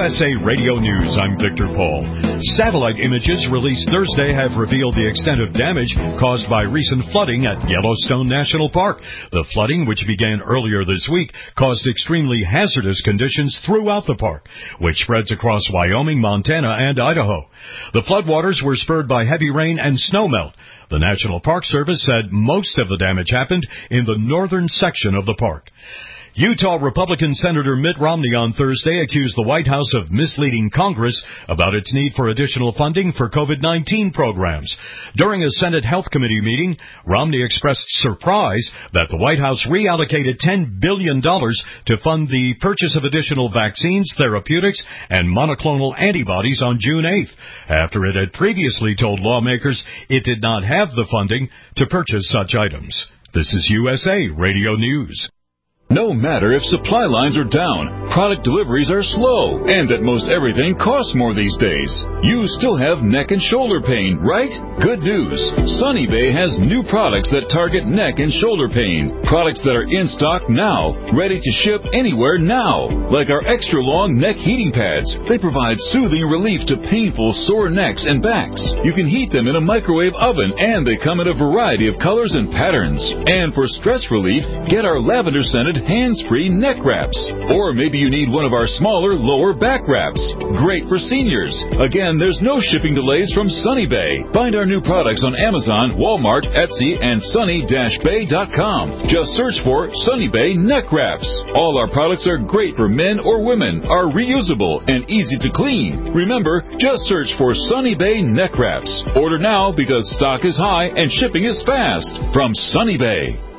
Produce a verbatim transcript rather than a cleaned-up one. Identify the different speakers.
Speaker 1: S A Radio News, I'm Victor Paul. Satellite images released Thursday have revealed the extent of damage caused by recent flooding at Yellowstone National Park. The flooding, which began earlier this week, caused extremely hazardous conditions throughout the park, which spreads across Wyoming, Montana, and Idaho. The floodwaters were spurred by heavy rain and snowmelt. The National Park Service said most of the damage happened in the northern section of the park. Utah Republican Senator Mitt Romney on Thursday accused the White House of misleading Congress about its need for additional funding for COVID nineteen programs. During a Senate Health Committee meeting, Romney expressed surprise that the White House reallocated ten billion dollars to fund the purchase of additional vaccines, therapeutics, and monoclonal antibodies on June eighth, after it had previously told lawmakers it did not have the funding to purchase such items. This is U S A Radio News.
Speaker 2: No matter if supply lines are down, product deliveries are slow, and that most everything costs more these days, you still have neck and shoulder pain, right? Good news. Sunny Bay has new products that target neck and shoulder pain. Products that are in stock now, ready to ship anywhere now. Like our extra long neck heating pads. They provide soothing relief to painful sore necks and backs. You can heat them in a microwave oven, and they come in a variety of colors and patterns. And for stress relief, get our lavender scented hands-free neck wraps. Or maybe you need one of our smaller lower back wraps. Great for seniors. Again, there's no shipping delays from Sunny Bay. Find our new products on Amazon, Walmart, Etsy, and sunny dash bay dot com. Just search for Sunny Bay neck wraps. All our products are great for men or women, are reusable, and easy to clean. Remember, just search for Sunny Bay neck wraps. Order now because stock is high and shipping is fast. From Sunny Bay.